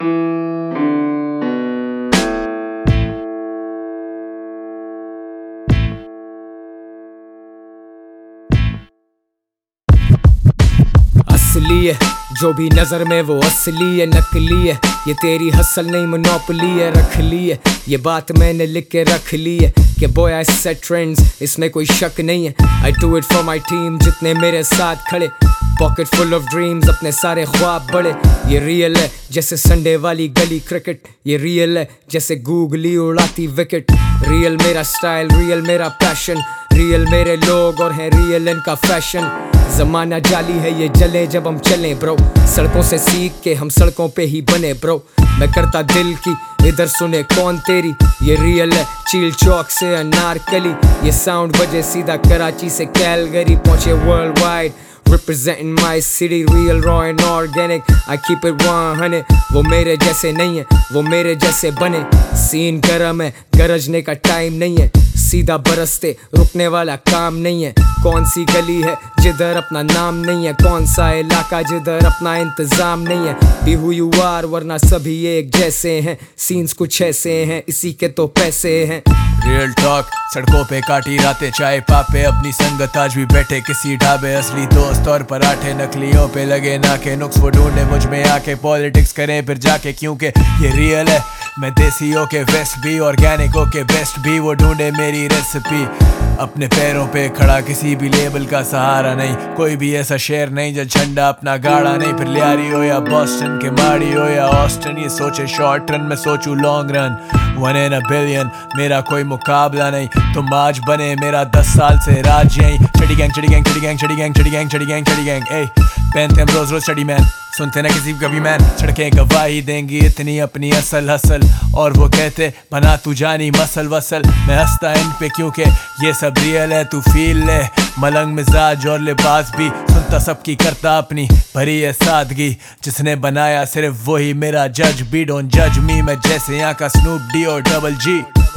असली है जो भी नजर में वो असली है, नकली है ये तेरी हसल नहीं मोनोपोली है। रख ली है ये बात मैंने लिख के रख ली है कि बॉय आई सेट ट्रेंड्स, इसमें कोई शक नहीं है। I do it for my team जितने मेरे साथ खड़े, पॉकेट फुल ऑफ ड्रीम्स अपने सारे ख्वाब बड़े। ये रियल है जैसे संडे वाली गली क्रिकेट, ये रियल है जैसे गूगली उड़ाती विकेट। रियल मेरा स्टाइल, रियल मेरा पैशन, रियल मेरे लोग और है रियल इनका फैशन। जमाना जाली है ये जले जब हम चलें ब्रो, सड़कों से सीख के हम सड़कों पे ही बने ब्रो। मैं करता दिल की इधर सुने कौन तेरी, ये रियल है चील चौक से अनारकली। ये साउंड बजे सीधा कराची से कैलगरी, पहुंचे world wide representing my city, real raw and organic, I keep it 100। वो मेरे जैसे नहीं है वो मेरे जैसे बने, सीन गरम है गरजने का टाइम नहीं है, सीधा बरसते रुकने वाला काम नहीं है। कौन सी गली है जिधर अपना नाम नहीं है, कौन सा इलाका जिधर अपना इंतजाम नहीं है। Be who you are वरना सभी एक जैसे हैं, सीन्स कुछ ऐसे हैं इसी के तो पैसे हैं। रियल टॉक सड़कों पे काटी रातें चाय पापे, अपनी संगत आज भी बैठे किसी ढाबे। असली दोस्त और पराठे नकलियों पे लगे नाके, नुक्स वो ढूंढे मुझ में आके, पॉलिटिक्स करें फिर जाके क्योंकि ये रियल है। मैं देसियों के वेस्ट भी ऑर्गेनिकों के बेस्ट भी, वो ढूंढे मेरी रेसिपी। अपने पैरों पे खड़ा किसी भी लेबल का सहारा नहीं, कोई भी ऐसा शेर नहीं जो झंडा अपना गाड़ा नहीं। फिर लियारी हो या बॉस्टन के माड़ी हो या ऑस्टन, ये सोचे शॉर्ट रन में सोचूं long run. 1 in a billion मेरा कोई मुकाबला नहीं, तुम आज बने मेरा 10 साल से राज यहीं। चड़ी गैंग चड़ी गैंग चड़ी गैंग चड़ी गैंग चड़ी गैंग चड़ी गैंग चड़ी गैंग, ए पहनते हम रोज रोज स्टडी मैन, सुनते ना किसी कभी मैन। सड़कें गवाही देंगी इतनी अपनी असल हसल, और वो कहते बना तू जानी मसल वसल। मैं हंसता इन पे क्योंकि ये सब रियल है, तू फील ले मलंग मिजाज और लिबास भी, सुनता सबकी करता अपनी भरी है सादगी। जिसने बनाया सिर्फ वही मेरा जज भी, डोंट जज मी मैं जैसे यहाँ का स्नूप डी और डबल जी।